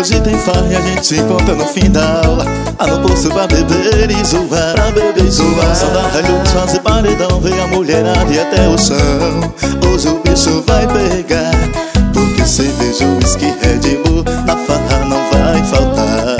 hoje tem farra e a gente se encontra no fim da aula, no posto pra beber e zoar, pra beber e zoar. Só dá Hilux, fazer paredão, vem a mulherada e até o chão. Hoje o bicho vai pegar, porque cerveja, whisky, Red Bull na farra não vai faltar.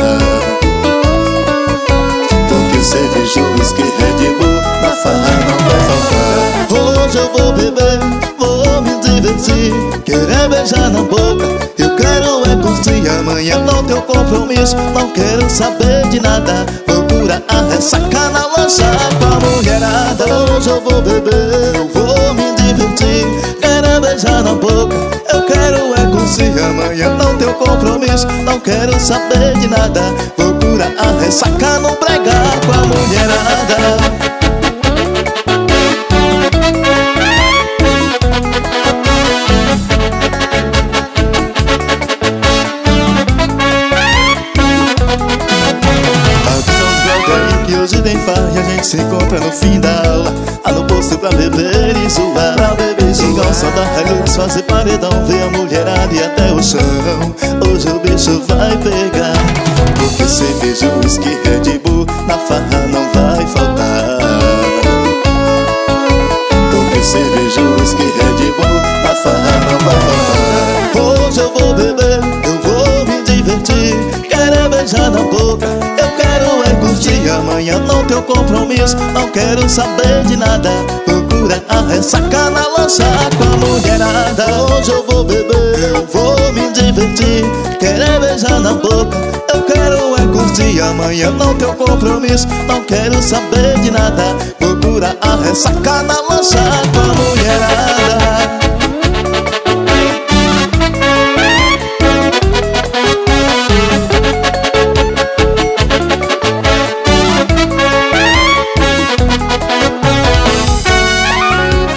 Porque cerveja, whisky, Red Bull na farra não vai faltar. Hoje eu vou beber, vou me divertir, querer beijar na boca, eu quero é curtir. Amanhã não tenho compromisso, não quero saber de nada, vou curar a ressaca na lancha com a mulherada. Hoje eu vou beber, eu vou me divertir, quero beijar na boca, eu quero é curtir. Amanhã não tenho compromisso, não quero saber de nada, vou curar a ressaca no brega com a mulherada. Hoje tem farra e a gente se encontra no fim da aula, no posto pra beber e zoar, pra beber e zoar. Igual só da Hilux, fazer paredão, ver a mulherada e até o chão. Hoje o bicho vai pegar, porque cerveja, whisky, Red Bull na farra não vai faltar. Porque cerveja, whisky, Red Bull na farra não vai faltar. Hoje eu vou beber, eu vou me divertir, quero beijar na boca, eu quero é curtir. Amanhã não tenho compromisso, não quero saber de nada, procura a ressaca na lancha com a mulherada. Hoje eu vou beber, eu vou me divertir, quero beijar na boca, eu quero é curtir. Amanhã não tenho compromisso, não quero saber de nada, procura a ressaca na lancha com a mulherada.